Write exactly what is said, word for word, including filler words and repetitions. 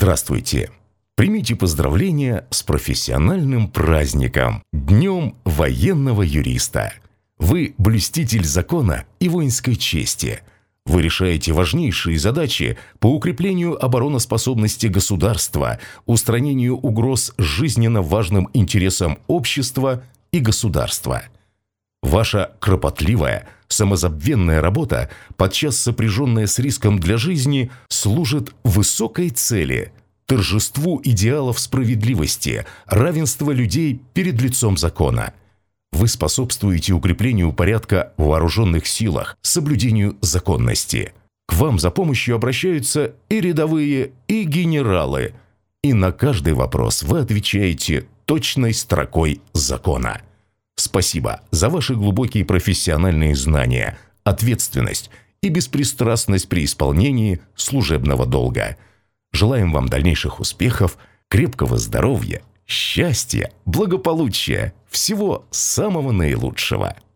Здравствуйте! Примите поздравления с профессиональным праздником – Днем военного юриста. Вы блюститель закона и воинской чести. Вы решаете важнейшие задачи по укреплению обороноспособности государства, устранению угроз жизненно важным интересам общества и государства. Ваша кропотливая, самозабвенная работа, подчас сопряженная с риском для жизни, служит высокой цели – торжеству идеалов справедливости, равенства людей перед лицом закона. Вы способствуете укреплению порядка в вооруженных силах, соблюдению законности. К вам за помощью обращаются и рядовые, и генералы. И на каждый вопрос вы отвечаете точной строкой закона. Спасибо за ваши глубокие профессиональные знания, ответственность и беспристрастность при исполнении служебного долга. Желаем вам дальнейших успехов, крепкого здоровья, счастья, благополучия, всего самого наилучшего.